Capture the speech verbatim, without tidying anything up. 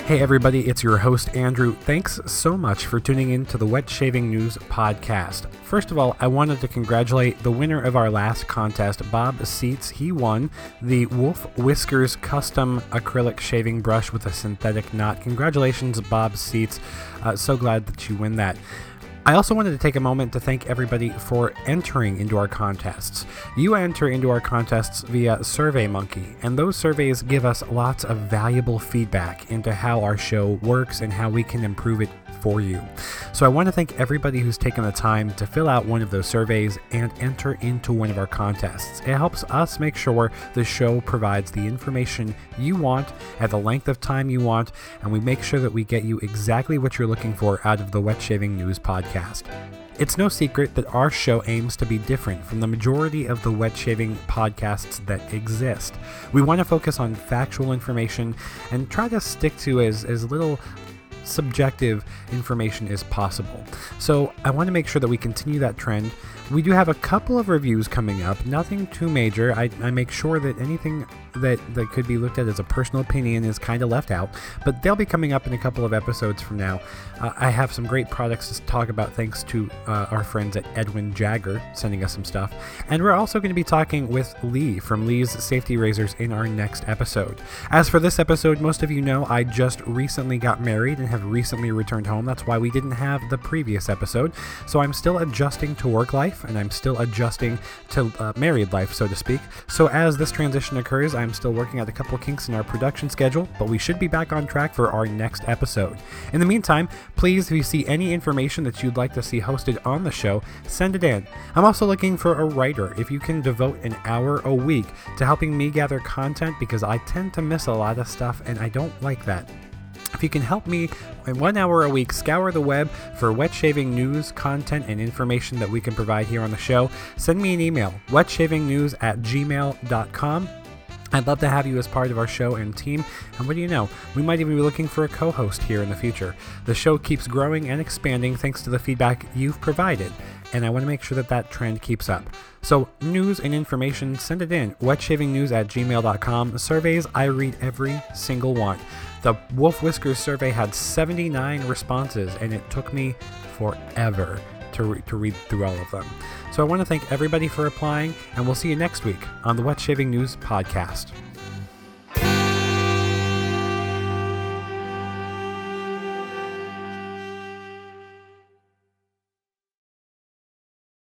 Hey everybody, it's your host Andrew. Thanks so much for tuning in to the Wet Shaving News podcast. First of all, I wanted to congratulate the winner of our last contest, Bob Seats. He won the Wolf Whiskers custom acrylic shaving brush with a synthetic knot. Congratulations, Bob Seats. Uh, so glad that you win that. I also wanted to take a moment to thank everybody for entering into our contests. You enter into our contests via SurveyMonkey, and those surveys give us lots of valuable feedback into how our show works and how we can improve it for you. So I want to thank everybody who's taken the time to fill out one of those surveys and enter into one of our contests. It helps us make sure the show provides the information you want at the length of time you want, and we make sure that we get you exactly what you're looking for out of the Wet Shaving News podcast. It's no secret that our show aims to be different from the majority of the wet shaving podcasts that exist. We want to focus on factual information and try to stick to as, as little subjective information as possible. So I want to make sure that we continue that trend. We do have a couple of reviews coming up, nothing too major. I, I make sure that anything that, that could be looked at as a personal opinion is kind of left out, but they'll be coming up in a couple of episodes from now. Uh, I have some great products to talk about thanks to uh, our friends at Edwin Jagger sending us some stuff. And we're also going to be talking with Lee from Lee's Safety Razors in our next episode. As for this episode, most of you know I just recently got married and have recently returned home. That's why we didn't have the previous episode. So I'm still adjusting to work life, and I'm still adjusting to uh, married life, so to speak. So as this transition occurs, I'm still working out a couple kinks in our production schedule, but we should be back on track for our next episode. In the meantime, please, if you see any information that you'd like to see hosted on the show, send it in. I'm also looking for a writer. If you can devote an hour a week to helping me gather content, because I tend to miss a lot of stuff and I don't like that. If you can help me in one hour a week scour the web for wet shaving news, content, and information that we can provide here on the show, send me an email, wetshavingnews at gmail dot com. I'd love to have you as part of our show and team, and what do you know, we might even be looking for a co-host here in the future. The show keeps growing and expanding thanks to the feedback you've provided, and I want to make sure that that trend keeps up. So news and information, send it in, wetshavingnews at gmail dot com. Surveys, I read every single one. The Wolf Whiskers survey had seventy-nine responses, and it took me forever to, re- to read through all of them. So I want to thank everybody for applying, and we'll see you next week on the Wet Shaving News podcast.